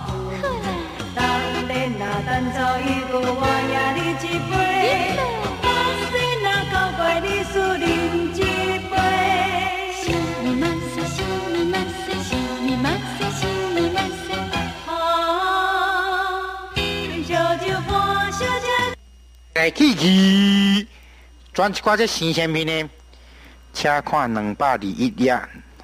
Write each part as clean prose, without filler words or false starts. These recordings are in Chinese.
当然那等早一个我赢你一杯，我生那搞怪你输饮一杯。 西米马赛，西米马赛，西米马赛，西米马赛。 啊，烧酒伴小姐。 来去，转一寡这新鲜品呢，请看221页。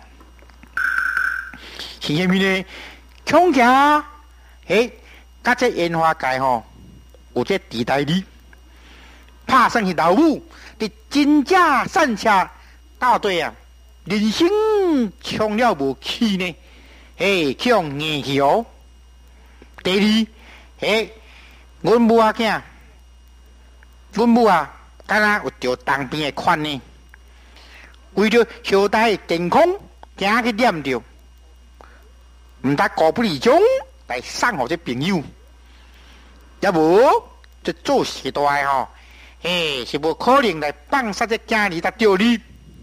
新鲜品呢，恐惊，甲这烟花界吼，有这地带里，拍算是老母，伫真正散车大队啊，人生冲了无起呢，去用硬去哦。第二，阮母仔囝。阮母啊，敢若有着当兵的款呢，为着小弟的健康，惊去念着，毋得孤不离种来送互这朋友，也无这做事大的吼，是无可能来放杀这囝儿搭着你。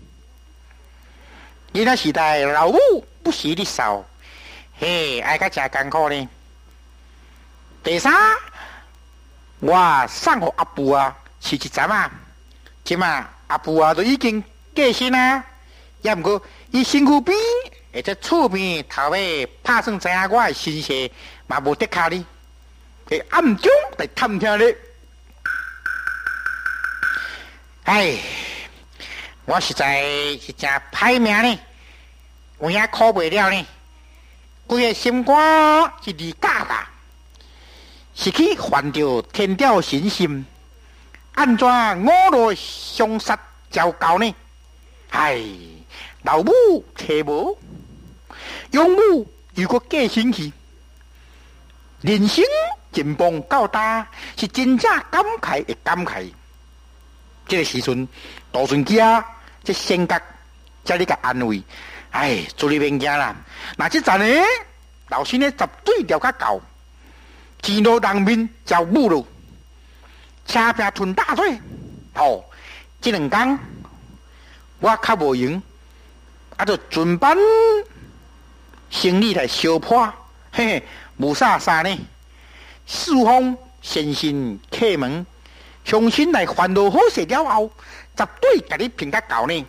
你那时代老母不喜你扫，爱甲真艰苦呢。第三，我送互阿父啊。是一阵啊，即嘛阿父啊都已经过身啊，也毋过伊身躯边，或者厝边头尾拍算知影我的身世，嘛无得卡哩，会暗中来探听哩。我实在是真歹命呢，有影苦袂了呢，规个心肝是离假噶，是去犯着天条神心。安怎五路相杀交交呢？老母找无，养母又搁过身去，人生前方到大，是真正感慨的感慨。这个时阵，杜顺基啊，这性格才你甲安慰。做你免惊啦，那这阵呢，老身呢十对条较高，前路人面招母路。车拼吞大水，这2天我较无闲，就准办生理来烧破，无啥呢。四方先生客门，相信来烦恼好势了后，绝对甲你评较高呢。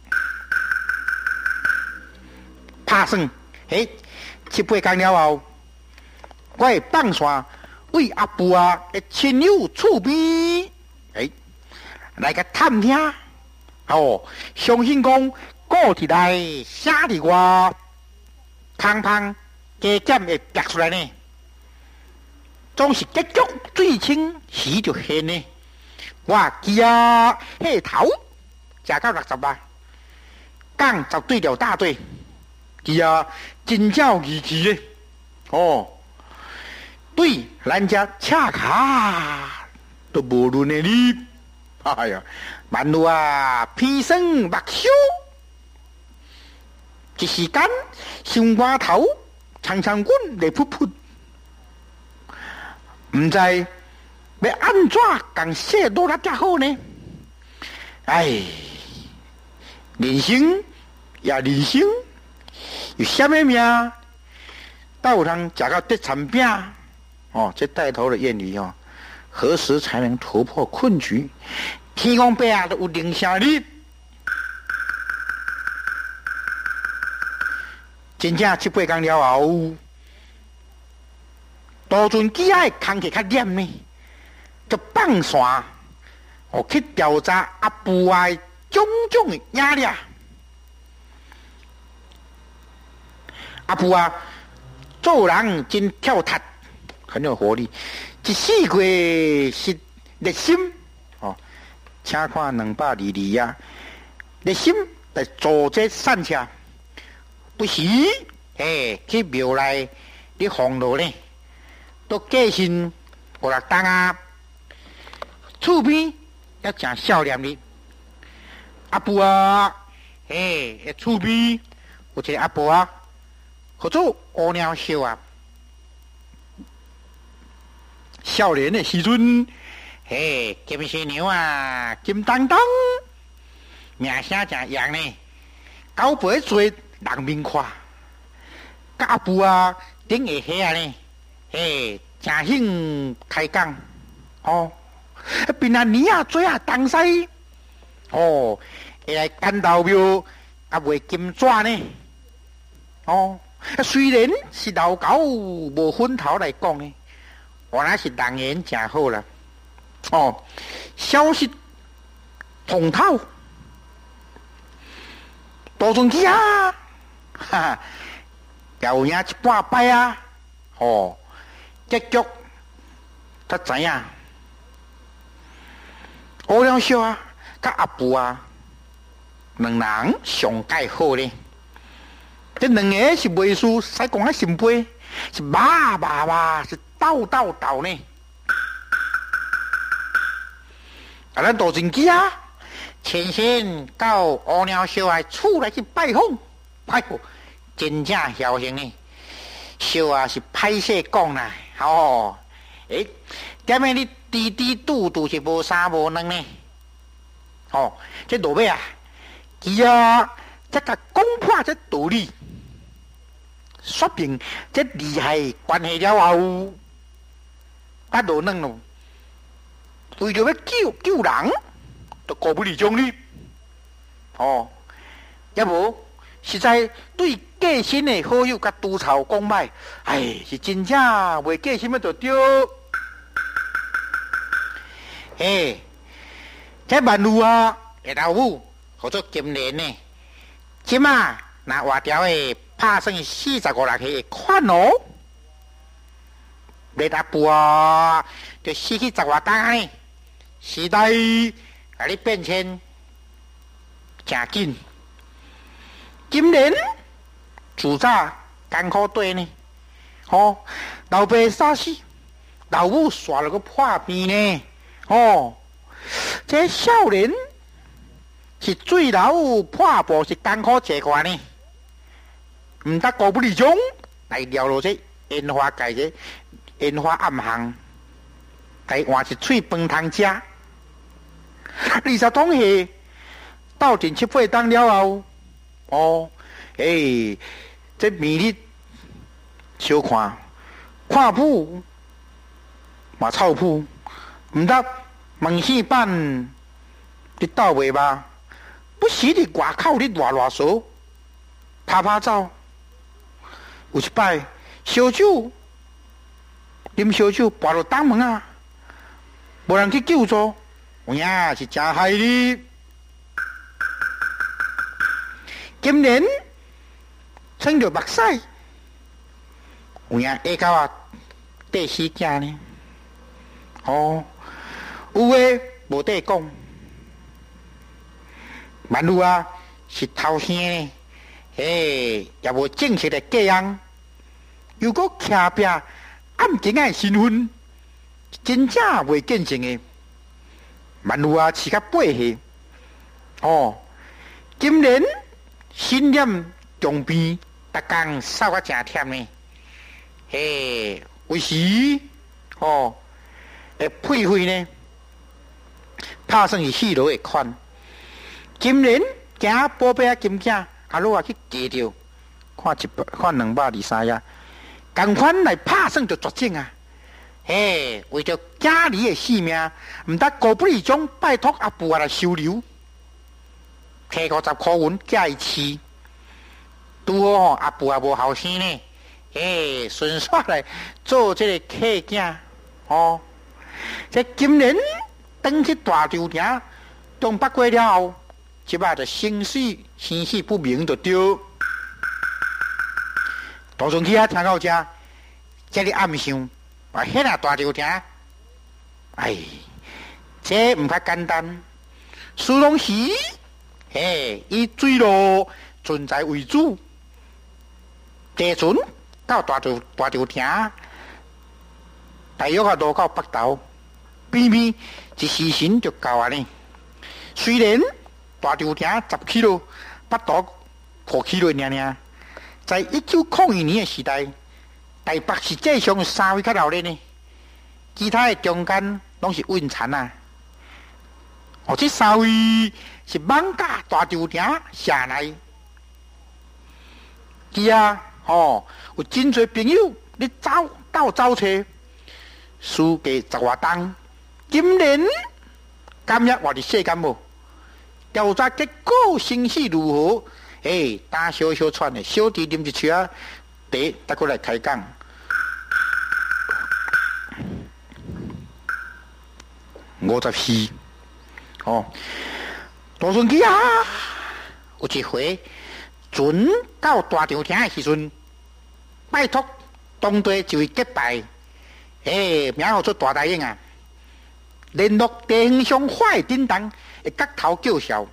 拍算7、8天了后，我会放线。为阿父啊的亲友厝边，来个探听，相信讲故伫内写伫我，胖胖加减会逼出来呢，总是结局最清时就现呢。我记啊，头食到60吧，讲10对条大队，记啊，真照义气咧，对，咱家恰卡都无论的你，万路啊，披身目睭，一时间心肝头长滚来噗噗，唔知要安怎共写多了才好呢？人生也人生，有什么命？倒有通食到得残饼？这带头的谚语何时才能突破困局？天公伯啊，都有灵声哩。真正7、8天了后，杜顺基的工课较严呢，就放线去调查阿父的种种的压力。阿父啊，做人真跳脱。很有活力，一四季是热心请看222啊，热心来做这善车，不时去庙内你放落呢，都过身5、6天啊，厝边也真少年哩。阿婆啊，厝边有一个阿婆啊，叫做乌鸟秀啊。少年的时阵，金丝牛啊，金当当，名声真扬呢。交陪做人面看，甲阿父啊顶下下啊呢， 真兴开讲，哦，平安年啊，做啊东西，哦，会来干豆庙啊卖金纸呢，哦，虽然是老狗无分头来讲呢，我那是人缘真好啦，哦，消息通透，多准去啊，哈哈，有影一半摆啊，哦。结局，他知影，欧阳少啊，甲阿布啊，两人上介好咧。这两个是袂输，使讲啊心悲，是骂，是斗呢。啊，咱杜真基啊，前先到欧阳少的厝来去拜访，哎呦，真正侥幸呢。少啊是歹势讲啦。哦，点解你滴嘟是无三无两呢？哦，这落尾啊，伊啊，这个讲破这道理，说明这利害关系了后，啊落两咯，为着要救人，就顾不离中哩。哦，要无实在对过身的好友甲督曹讲歹，是真正袂过身的就对。这万路啊，的老母叫做金莲呢，即马那外条的拍算45、6个款哦，你阿婆啊，就死去10外担呢，时代甲你变迁真紧，金莲。自早艰苦对呢，哦，老爸杀死，老母耍了个破病呢，哦，这少年是最老破布是艰苦这块呢，唔得顾不离中来撩落这烟花界这烟花暗巷，来换一嘴饭通食，20桶下斗阵7、8当了后，哦。这明日小看谱嘛臭谱，唔得问戏班你倒袂吧？不时伫外口你乱说，拍走。有一摆烧酒，啉烧酒跋落当门啊，无人去救助，有影是真害你。今年。撑着目屎，有影下到啊，第4件呢？哦，有诶无得讲，万路啊是偷生呢，也无正式的嫁人，又搁徛壁暗警的身份，真正袂见证的。万路啊饲甲8岁，哦，今年心念强变。逐工扫啊真忝呢，有时哦，配费呢，拍算是4楼的款。今年行宝贝啊金囝，啊落啊去加着，看200、3呀，同款来拍算就绝症啊！为着家里的性命，唔得顾不离中拜托阿父来收留，摕50块银寄伊饲。拄好阿父也无后生呢，顺续来做这个客囝哦。这今年登去大州埕，东北过了后，即摆就生死不明就对。大众去啊，听到这里暗想，迄啊大州埕，这唔较简单，事拢是，以水路存在为主。地船到大州埕，大约啊路到北投，边边一时辰就到啊呢。虽然大州埕10 km，北投5 km 尔，在1901年的时代，台北实际上3位较闹热呢，其他的中间拢是温泉啊。这3位是艋舺大州埕下来，有真侪朋友你走到走车，输给十外档，今年今日我的世间无调查结果生死如何？打小小串的小弟啉一撮啊，茶，再过来开讲。54大顺机啊！有一回，船到大场厅的时阵，拜托当地一位结拜，名号出大大英啊！联络地方上坏叮当，会角头叫嚣。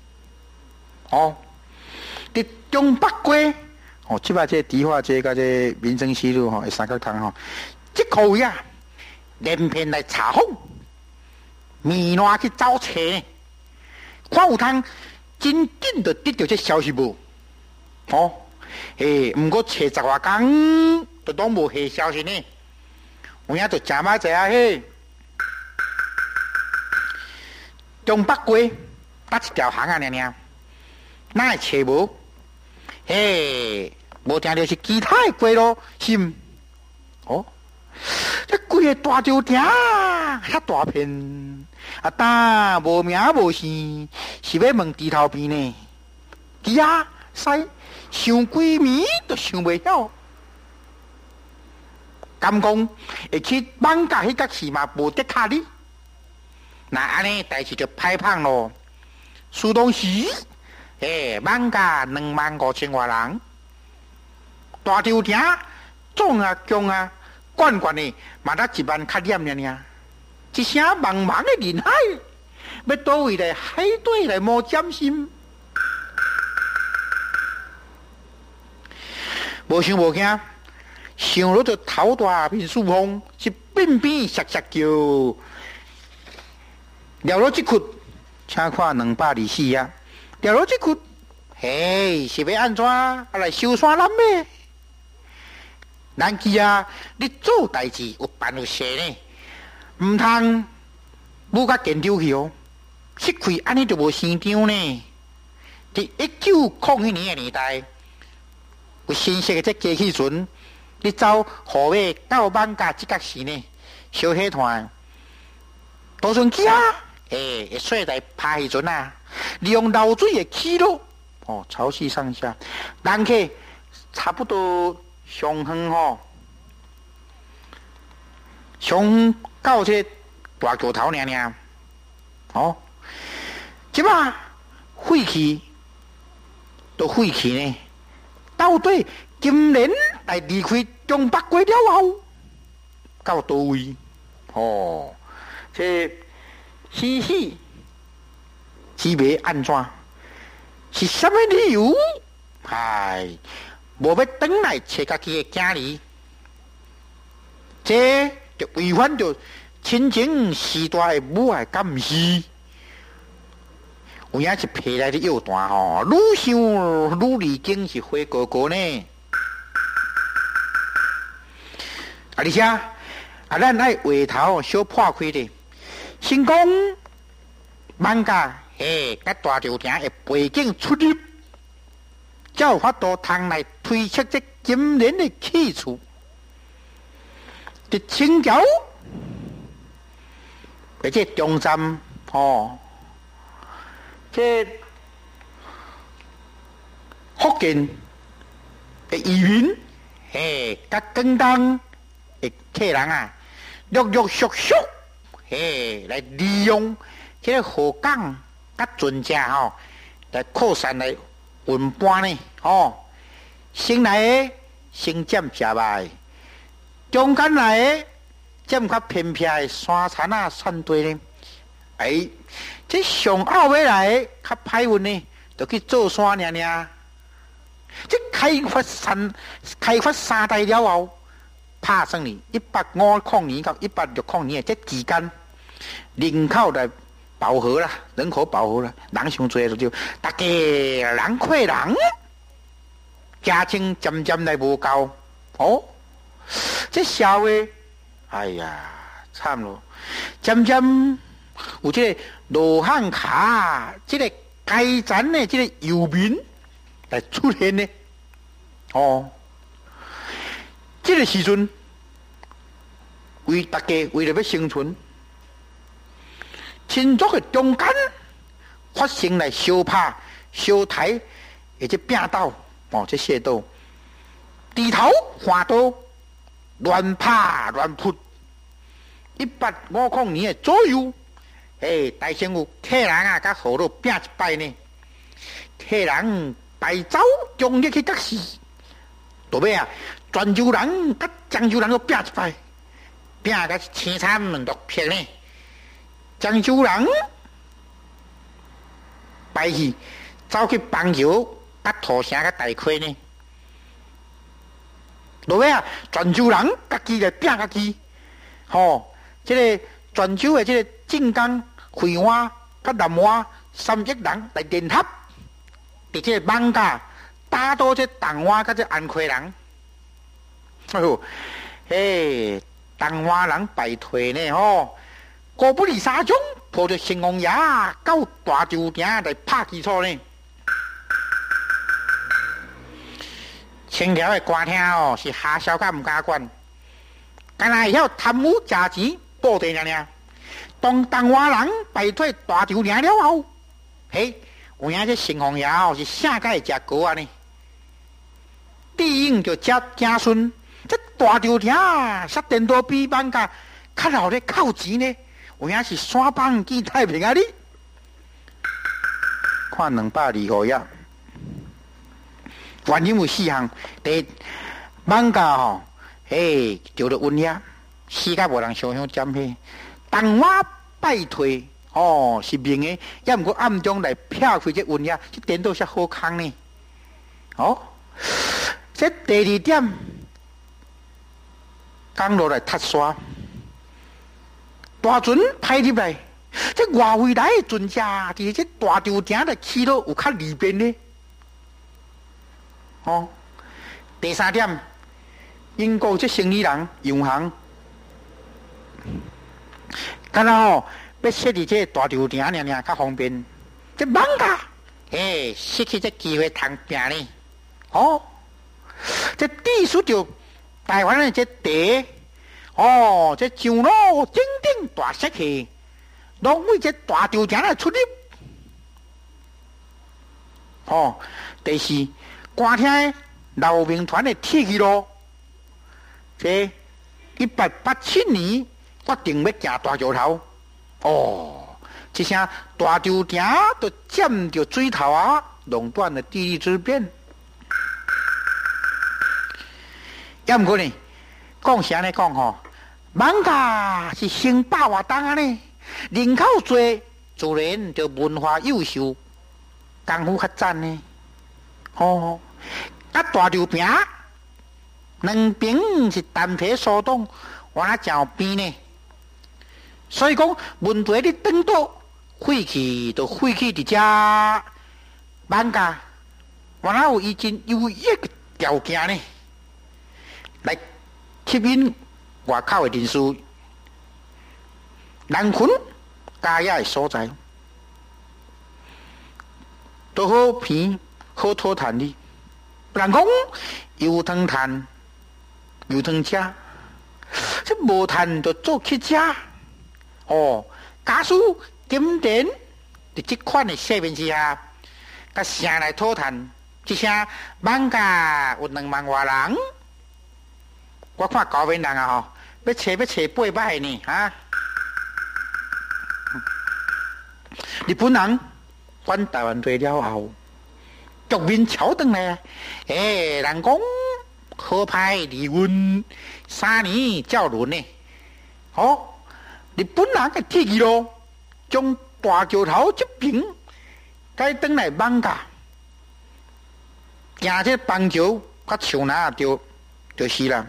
伫中北街，即摆这迪化街甲这民生西路会三角通这个位啊，连片来查访，迷乱去找找，看有通真紧就得到这消息无？毋过找10外工，都当无下消息呢。有影就真歹济啊！中北街搭一条巷啊，尔，哪会找无？无听到是其他的街路是？这规个大酒店遐大片，无名无姓，是要问猪头边呢？猪啊，使想几暝都想袂晓。敢讲会去网咖迄角是嘛无得卡哩？那安尼代志就歹胖咯。苏当时，网咖25000外人，大酒店总啊强啊。罐罐的，嘛得1万较点呢，一声茫茫的人海，要倒位来海底来摸점心，无想无惊，想落就头大面舒风，是边边闪闪叫，了落一窟，请看224啊，了落一窟，是要安怎来收山南咩？咱记啊，你做代志有办有势呢，唔通无甲见丢去吃亏安尼就无生张呢。伫1901年的年代，有新式的这机器船，你走河尾到网咖即角时呢，小黑团，大船机啊，会甩在拍迄阵啊，利用漏水的起落，潮汐上下，人客差不多。上远上到这大桥头尔，即摆废弃都废弃呢。到底今年来离开中北街了后，到倒位？这死是要安怎？是什么理由？无要转来找家己的囝儿，这就违反着亲情时代的母爱，敢毋是？有影是皮来的药单愈想愈离经是花哥哥呢。而且咱爱话头小破开的，先讲网咖甲大酒店的背景出入。才有法度通来推测这今年的去处。伫青桥，而且中站这福建的渔民，甲广东的客人啊，陆陆续续来利用这个河港甲船只来扩散来。运搬呢？先来的先占食卖，中间来的占较偏僻的山产啊、山地呢。这上后尾来的较歹运呢，就去做山尔。这开发三代了后，拍算呢150年到160年的这之间，人口来。饱和啦，人口饱和啦，人伤多就大家人客人，家境渐渐来无够这社会，惨咯，渐渐有这个罗汉卡，这个阶层的这个游民来出现呢。这这个时阵，为大家为了要生存，亲族的中间发生来相拍、相抬，而且拼斗这械斗，低头换刀，乱拍乱扑，150年的左右，大仙有替人啊，甲好佬拼一摆呢，替人败走，终日去甲死，到尾啊，泉州人甲漳州人都拼一摆，拼甲青惨落魄呢，漳州人败去，走去邦桥甲土城甲大溪呢，到尾啊，泉州人家己来拼家己，这个泉州的这个晋江、惠安、甲南华3亿人来联合，伫这个艋舺打倒这东华甲这安溪人。哎呦，东华人败退呢果不离沙中，抱着城隍爷到大洲埕来拍基础呢。清朝的官厅是下小甲唔敢管，干那会晓贪污假钱。布袋尔，当东华人败退大洲埕了后，有影这城隍爷是啥个会食糕啊呢？帝英就接子孙，这大洲埕杀电都比艋舺较老咧靠钱呢，有影是山邦见太平啊你？看225页，原因有4项，第一，艋舺就着瘟疫。死甲无人想想占去，东华败退是明的，也毋过暗中来撇开这瘟疫，这颠倒些好康呢。这第2点，讲落来踢沙，大船派入来，这外围来的船只，伫这大洲埕来起到有较利便呢。第3点，英国这生意人洋行。干那要设伫这大洲埕尔较方便，这艋舺失去这机会通拼呢。这地属着台湾的这地，这上路整整大石器，拢为这大洲埕来出入。第4，官厅的老兵团的铁骑路，这1887年。决定要行大桥头，一声大洲埕都占着水头啊，垄断了地理之便。也毋过呢，讲啥呢讲艋舺是兴百外东啊呢，人口多，自然就文化优秀，功夫较赞呢。甲大洲埕两边是单体疏动，我那真边呢。所以讲，问题你等到废弃就废弃伫遮艋舺，我哪有以前优越的条件呢？来吸引外口的人士，人群加野的所在，都好偏好讨谈的。人讲油汤谈，油汤吃，这无谈就做去吃。假使金田伫这款的世面之下，甲城来讨谈，一声艋舺有2万外人，我看高面人啊要找8摆呢日本人管台湾队了后，局面超转来，人讲好派离运3年照轮呢，日本人嘅铁骑路，将大桥头这边该转来艋舺，行这邦桥甲树林就死啦。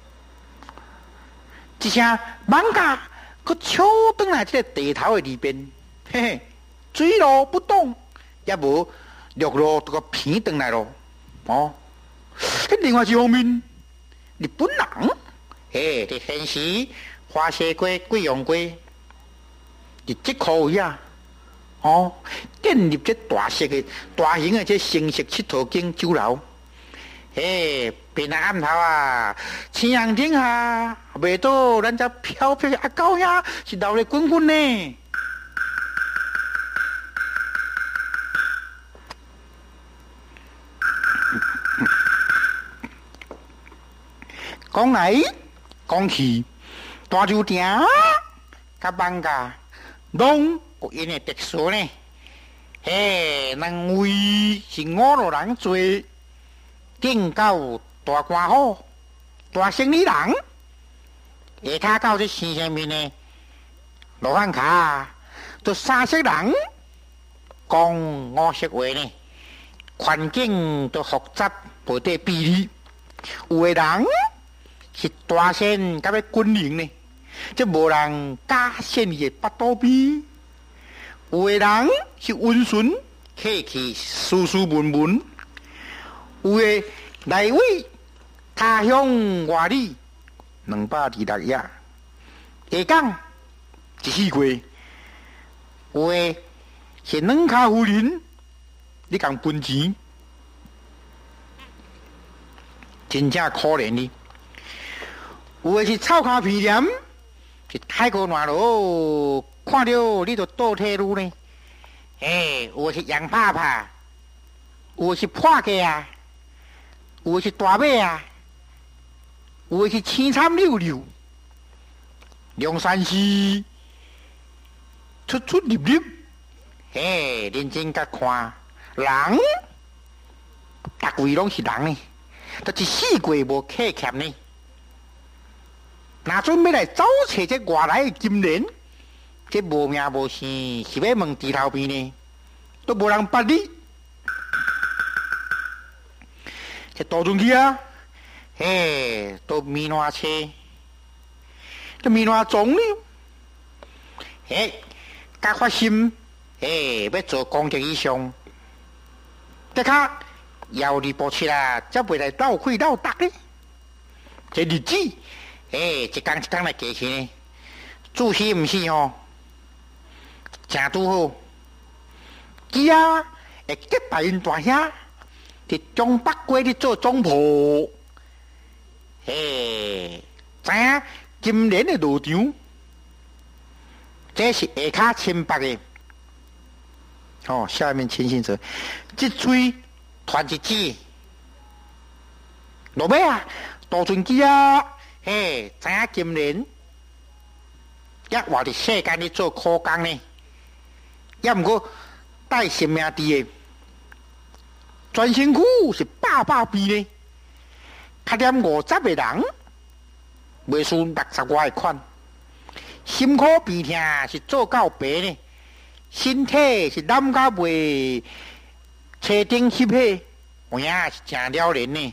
一声艋舺，佮超转来这个地头的里边，水路不动，也无陆路都个偏转来咯。另外一方面，日本人伫现时。花西瓜、贵阳瓜，伫这块位啊，建立这大型的这城市佚佗景酒楼， 平安暗头啊，青阳顶下，袂到咱只飘飘阿狗呀，是闹咧滚滚呢。讲来讲去，大酒店甲放假，拢有因的特殊呢。嘿，人为是五路人做，顶到大官府、大生意人，下骹到这新城面呢，罗汉卡，都三色人，讲五色话呢，环境都复杂，无得比例。有的人是大仙甲要军营呢，这无人加仙的八刀边。有的人是温顺，客气斯斯文文；有的来位他乡外里226页，下港14过；有的是两卡夫人，你讲分钱，真正可怜你；有的是臭卡皮黏，是太过暖咯。看到你就倒退路呢，有的是羊拍拍，有的是破鸡啊，有的是大马啊，有的是青参溜溜，梁山寺出出入入，认真甲看人，逐位拢是人呢，都一世过无客欠呢，哪准要来找找这外来的金莲？这无名无姓，是要问地头边呢，都无人捌你。这大船机啊，都米兰车，这米兰总呢，甲发心，要做公职以上，这卡要你保持啦，才袂来闹亏闹达呢。这日子，一天一天来过去呢，主席毋是吼。正拄好，伊啊会结拜因大兄伫中北街咧做总铺，知影今年的路场，这是下骹清白的。下面清醒者，即嘴传一支，落尾啊，大船机啊，知影今年也活伫世间咧做苦工呢。也毋过带性命伫诶，全身躯是百倍呢，较点50个人，袂输60外款，心苦鼻痛是做到白呢，身体是揽甲袂车顶翕起，有影是真了然呢。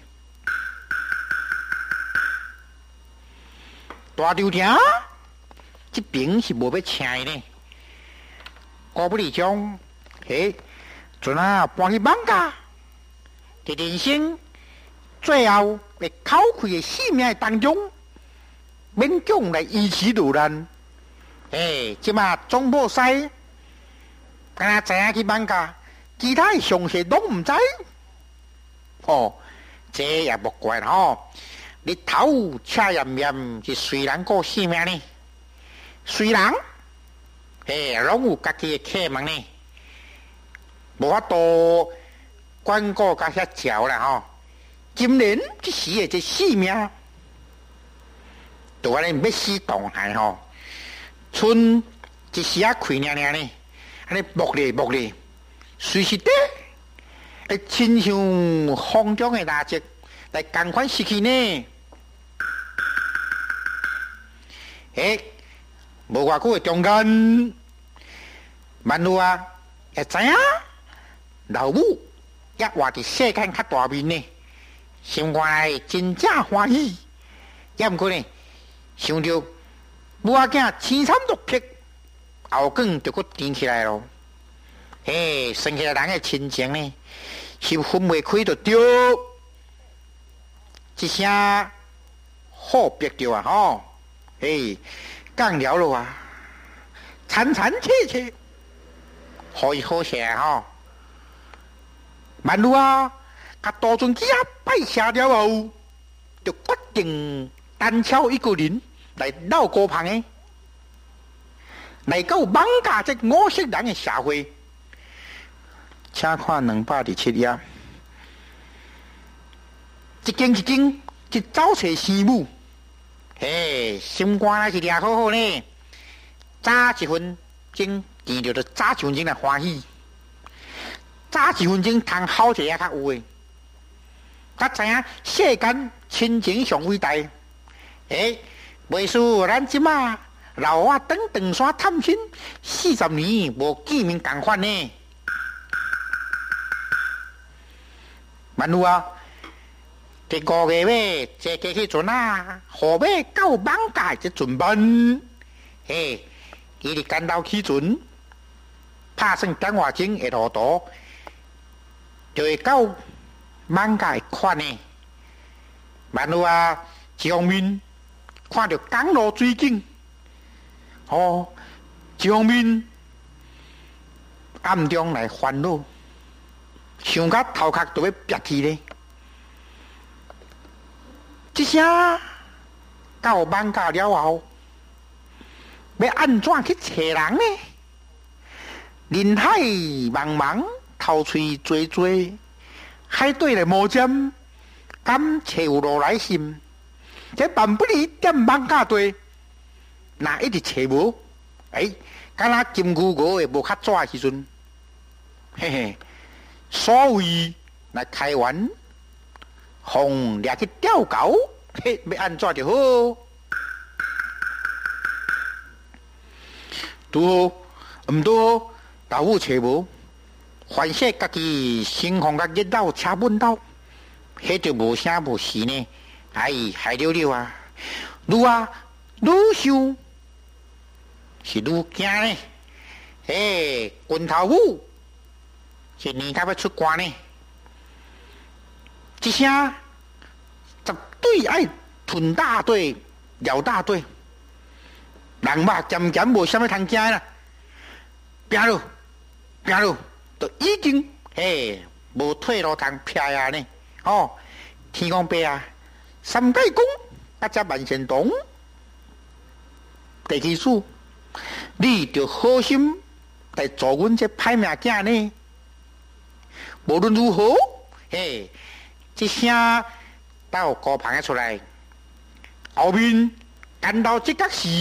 大酒店这边是无要请伊呢。高不离中，阵啊搬去放假，伫人生最后会考开的生命当中，勉强来维持路难。即马总部西，敢知影去放假，其他的详细拢毋知。这也莫怪吼，日头赤炎炎是虽然过生命呢，虽然。拢有家己的客问呢，无法度管顾甲遐潮啦吼。今年即时的这性命，就安尼要死动害吼，剩一时啊开娘娘呢，安尼木咧，随时得会亲像风中的垃圾来共款失去呢。无偌久的中间，万路啊，会知影老母也活伫世间较大面呢，心肝内真正欢喜。也毋过呢，想着母仔囝青衫落魄，后梗就佫甜起来咯。生起来人的亲情呢，是分袂开就对。一声好别着啊吼，讲了咯啊，惨切，好伊好些吼。万路啊，甲大船机啊拜谢了后， 就决定单挑一个人来绕高旁的，来到网家这五色人的社会，请看227页，一间一间去找找师母，嘿，心肝还是抓好好呢，早1分钟见着就早1分钟来欢喜，早1分钟通好者也较有诶。甲知影世间亲情上伟大，袂输咱即马老啊登长山探亲40年无见面共款呢。万有啊，这5月尾坐过去船啊，河尾到网家这船班，伊伫干道起船，拍算点外钟会路途，就会到网家款呢。万有啊，一方面看到港路水景，一方面暗中来烦恼，想甲头壳都要憋去咧。这下到网家了后，要安怎去找人呢？人海茫茫，头喙追追，海对来无尖，敢找有路来心？这万不离点网家对，若一直找无，敢若金牛鹅的无较早的时阵，嘿嘿，所谓来开玩，互掠去钓狗，要安怎就好？拄好，毋拄好，老母找无，反正家己心慌甲热闹车闷斗，迄就无声无息呢。害了了啊！愈想是愈惊呢。拳头母是年头要出关呢，一声10对爱吞大队、咬大队，人肉渐渐无啥物通惊啦。拼咯，就已经无退路通撇啊呢。天公伯啊！三界公，甲只万仙洞，第几次，你着好心来助阮这歹命囝呢？无论如何，这声到高旁出来，后面感到这个是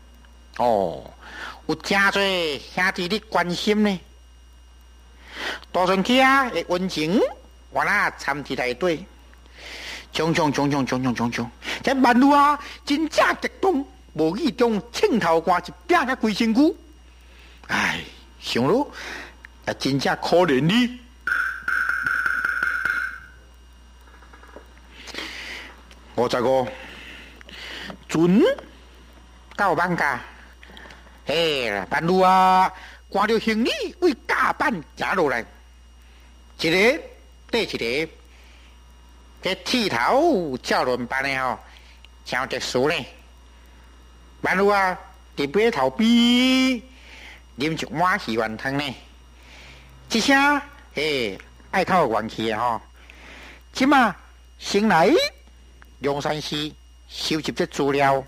有真侪兄弟你关心呢。大船客的温情，我那参伫内底。冲！这万有啊，真正激动，无意中青头汗一拼甲规身躯。想咯，也真正可怜你。55，船到网家，万有啊，看到行李为甲板行落来，一个对一个。这剃头照轮班的真特殊呢。万有啊，伫码头边啉一碗鱼丸汤呢。一声爱靠元气的即马先来梁山寺收集这资料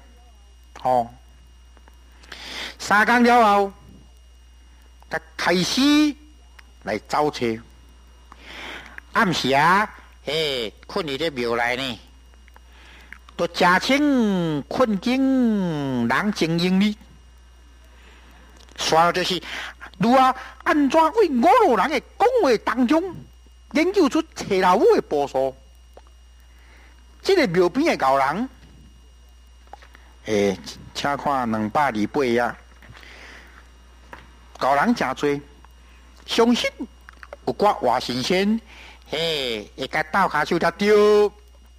3天了后，才开始来找找。暗时啊。困伫咧庙内呢，都假称困境人情英哩。说就是如何安怎为五路人的讲话当中研究出车老母的步数。这个庙边的高人，请看228页，高人真多，相信有寡活神仙。会甲倒骹手才对。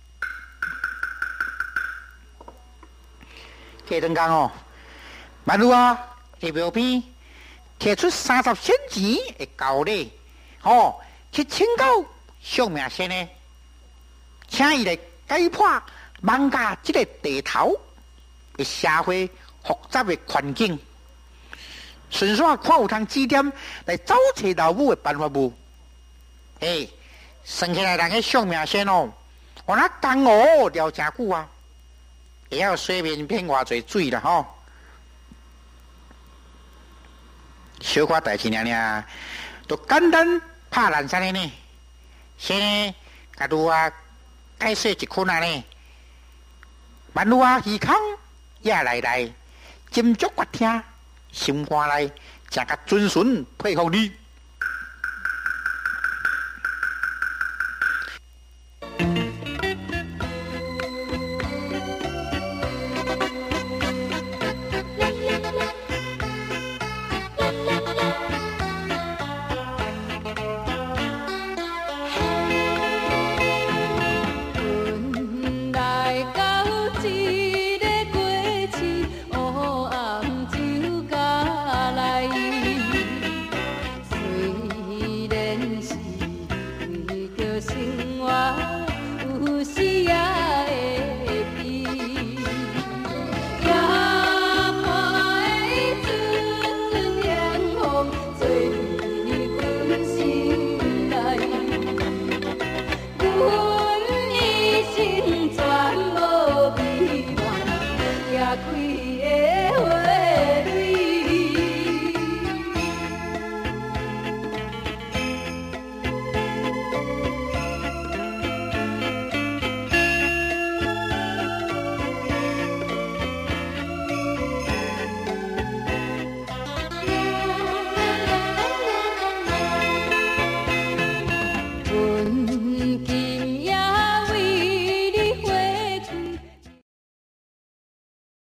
过两天万有啊，伫庙边摕出30仙钱的高礼，去请教相命仙呢，请伊来解破网家这个地头的社会复杂的环境，顺续看有通指点来找找老母的办法无？算起来，人个相命仙我那江湖钓真久啊，会晓水面骗偌侪水啦吼。小可代志尔，都简单拍烂山的呢。先呢，甲拄啊解说一困啊呢，万如啊耳孔也来，斟酌决听，心肝内真甲遵循佩服你。